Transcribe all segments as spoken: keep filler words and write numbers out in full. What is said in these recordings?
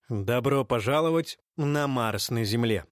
Добро пожаловать на Марс на Земле.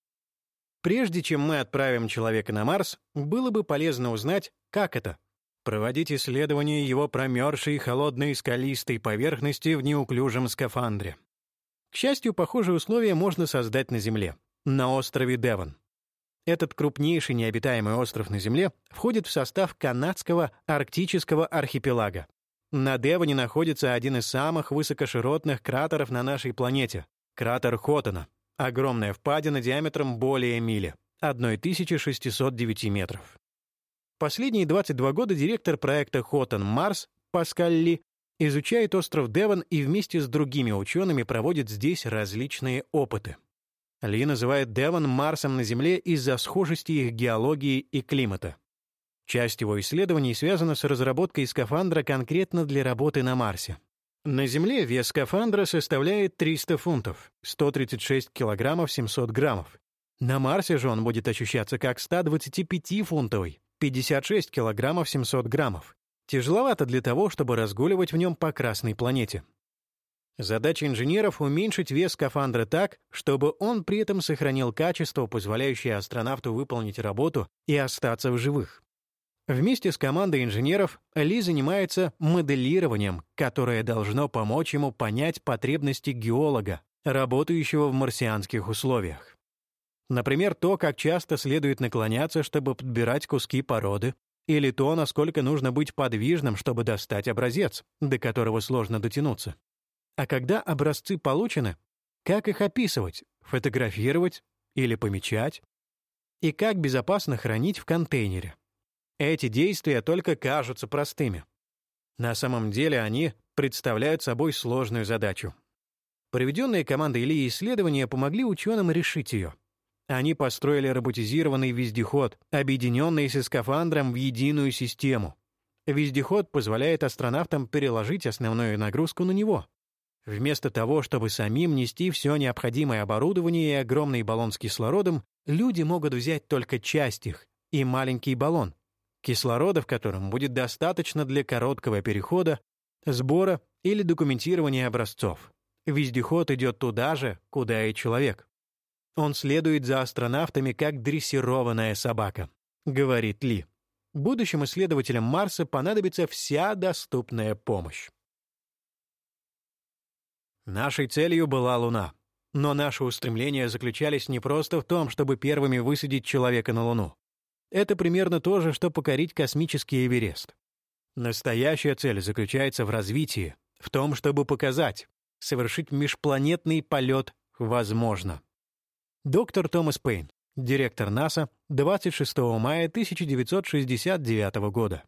Прежде чем мы отправим человека на Марс, было бы полезно узнать, как это — проводить исследование его промерзшей, холодной, скалистой поверхности в неуклюжем скафандре. К счастью, похожие условия можно создать на Земле, на острове Девон. Этот крупнейший необитаемый остров на Земле входит в состав канадского арктического архипелага. На Девоне находится один из самых высокоширотных кратеров на нашей планете — кратер Хоттона. Огромная впадина диаметром более мили — тысяча шестьсот девять метров. Последние двадцать два года директор проекта Хоттон Марс Паскаль Ли изучает остров Девон и вместе с другими учеными проводит здесь различные опыты. Ли называет Девон Марсом на Земле из-за схожести их геологии и климата. Часть его исследований связана с разработкой скафандра конкретно для работы на Марсе. На Земле вес скафандра составляет триста фунтов, сто тридцать шесть килограммов семьсот граммов. На Марсе же он будет ощущаться как сто двадцатипятифунтовый, пятьдесят шесть килограммов семьсот граммов. Тяжеловато для того, чтобы разгуливать в нем по Красной планете. Задача инженеров — уменьшить вес скафандра так, чтобы он при этом сохранил качество, позволяющее астронавту выполнить работу и остаться в живых. Вместе с командой инженеров Ли занимается моделированием, которое должно помочь ему понять потребности геолога, работающего в марсианских условиях. Например, то, как часто следует наклоняться, чтобы подбирать куски породы, или то, насколько нужно быть подвижным, чтобы достать образец, до которого сложно дотянуться. А когда образцы получены, как их описывать, фотографировать или помечать, и как безопасно хранить в контейнере. Эти действия только кажутся простыми. На самом деле они представляют собой сложную задачу. Проведенные командой Ли исследования помогли ученым решить ее. Они построили роботизированный вездеход, объединенный со скафандром в единую систему. Вездеход позволяет астронавтам переложить основную нагрузку на него. Вместо того, чтобы самим нести все необходимое оборудование и огромный баллон с кислородом, люди могут взять только часть их и маленький баллон, кислорода в котором будет достаточно для короткого перехода, сбора или документирования образцов. Вездеход идет туда же, куда и человек. Он следует за астронавтами как дрессированная собака, говорит Ли. Будущим исследователям Марса понадобится вся доступная помощь. Нашей целью была Луна, но наши устремления заключались не просто в том, чтобы первыми высадить человека на Луну. Это примерно то же, что покорить космический Эверест. Настоящая цель заключается в развитии, в том, чтобы показать, совершить межпланетный полет возможно. Доктор Томас Пейн, директор НАСА, двадцать шестого мая тысяча девятьсот шестьдесят девятого года.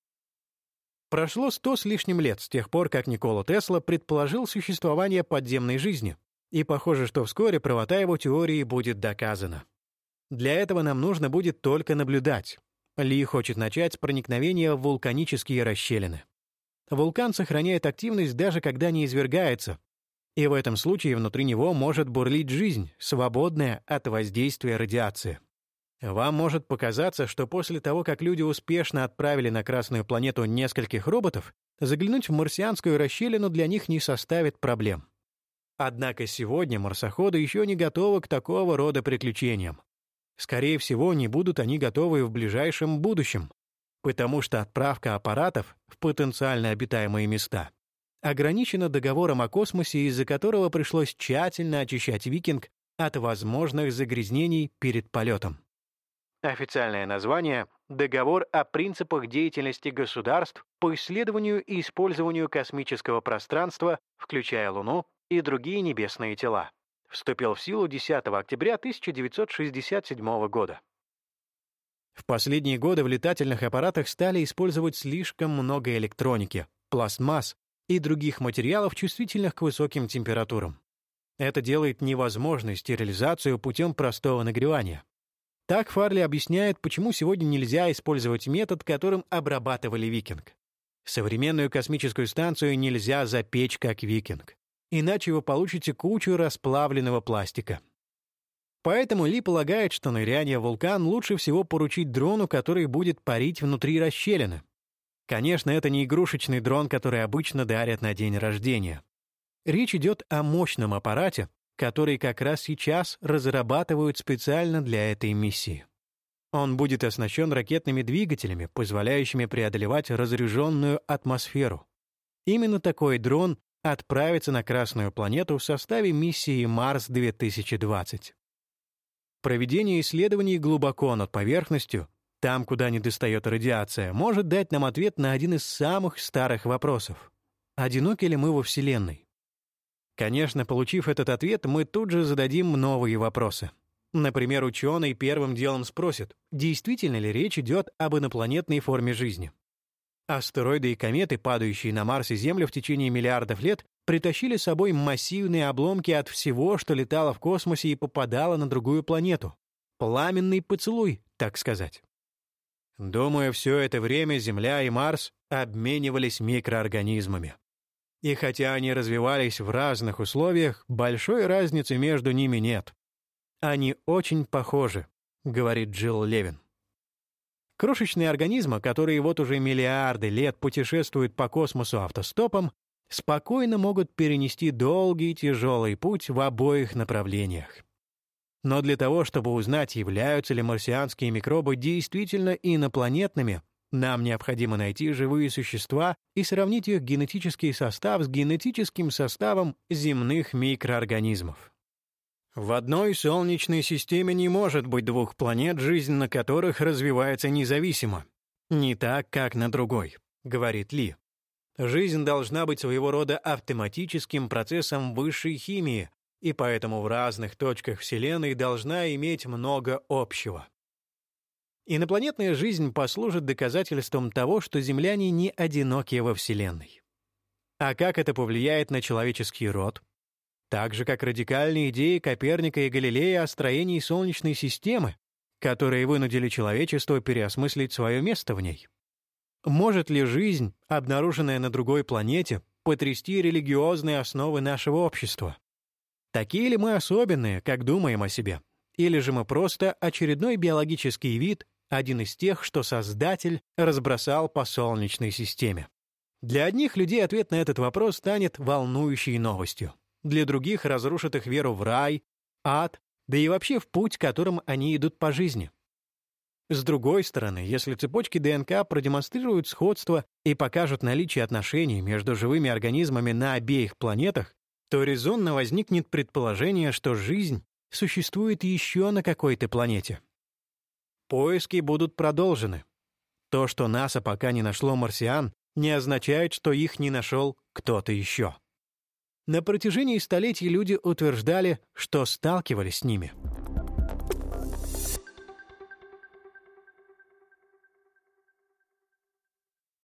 Прошло сто с лишним лет с тех пор, как Никола Тесла предположил существование подземной жизни, и похоже, что вскоре правота его теории будет доказана. Для этого нам нужно будет только наблюдать. Ли хочет начать с проникновения в вулканические расщелины. Вулкан сохраняет активность даже когда не извергается, и в этом случае внутри него может бурлить жизнь, свободная от воздействия радиации. Вам может показаться, что после того, как люди успешно отправили на Красную планету нескольких роботов, заглянуть в марсианскую расщелину для них не составит проблем. Однако сегодня марсоходы еще не готовы к такого рода приключениям. Скорее всего, не будут они готовы в ближайшем будущем, потому что отправка аппаратов в потенциально обитаемые места ограничена договором о космосе, из-за которого пришлось тщательно очищать «Викинг» от возможных загрязнений перед полетом. Официальное название — Договор о принципах деятельности государств по исследованию и использованию космического пространства, включая Луну и другие небесные тела. Вступил в силу десятого октября тысяча девятьсот шестьдесят седьмого года. В последние годы в летательных аппаратах стали использовать слишком много электроники, пластмасс и других материалов, чувствительных к высоким температурам. Это делает невозможной стерилизацию путем простого нагревания. Так Фарли объясняет, почему сегодня нельзя использовать метод, которым обрабатывали «Викинг». Современную космическую станцию нельзя запечь как «Викинг». Иначе вы получите кучу расплавленного пластика. Поэтому Ли полагает, что ныряние в вулкан лучше всего поручить дрону, который будет парить внутри расщелины. Конечно, это не игрушечный дрон, который обычно дарят на день рождения. Речь идет о мощном аппарате, который как раз сейчас разрабатывают специально для этой миссии. Он будет оснащен ракетными двигателями, позволяющими преодолевать разряженную атмосферу. Именно такой дрон отправится на Красную планету в составе миссии Марс-две тысячи двадцать. Проведение исследований глубоко над поверхностью, там, куда не достает радиация, может дать нам ответ на один из самых старых вопросов. Одиноки ли мы во Вселенной? Конечно, получив этот ответ, мы тут же зададим новые вопросы. Например, ученый первым делом спросит, действительно ли речь идет об инопланетной форме жизни. Астероиды и кометы, падающие на Марс и Землю в течение миллиардов лет, притащили с собой массивные обломки от всего, что летало в космосе и попадало на другую планету. Пламенный поцелуй, так сказать. Думаю, все это время Земля и Марс обменивались микроорганизмами. И хотя они развивались в разных условиях, большой разницы между ними нет. Они очень похожи, говорит Джилл Левин. Крошечные организмы, которые вот уже миллиарды лет путешествуют по космосу автостопом, спокойно могут перенести долгий тяжелый путь в обоих направлениях. Но для того, чтобы узнать, являются ли марсианские микробы действительно инопланетными, нам необходимо найти живые существа и сравнить их генетический состав с генетическим составом земных микроорганизмов. В одной Солнечной системе не может быть двух планет, жизнь на которых развивается независимо. Не так, как на другой, говорит Ли. Жизнь должна быть своего рода автоматическим процессом высшей химии, и поэтому в разных точках Вселенной должна иметь много общего. Инопланетная жизнь послужит доказательством того, что земляне не одиноки во Вселенной. А как это повлияет на человеческий род? Так же, как радикальные идеи Коперника и Галилея о строении Солнечной системы, которые вынудили человечество переосмыслить свое место в ней. Может ли жизнь, обнаруженная на другой планете, потрясти религиозные основы нашего общества? Такие ли мы особенные, как думаем о себе? Или же мы просто очередной биологический вид, один из тех, что Создатель разбросал по Солнечной системе? Для одних людей ответ на этот вопрос станет волнующей новостью. Для других разрушит их веру в рай, ад, да и вообще в путь, которым они идут по жизни. С другой стороны, если цепочки ДНК продемонстрируют сходство и покажут наличие отношений между живыми организмами на обеих планетах, то резонно возникнет предположение, что жизнь существует еще на какой-то планете. Поиски будут продолжены. То, что НАСА пока не нашло марсиан, не означает, что их не нашел кто-то еще. На протяжении столетий люди утверждали, что сталкивались с ними.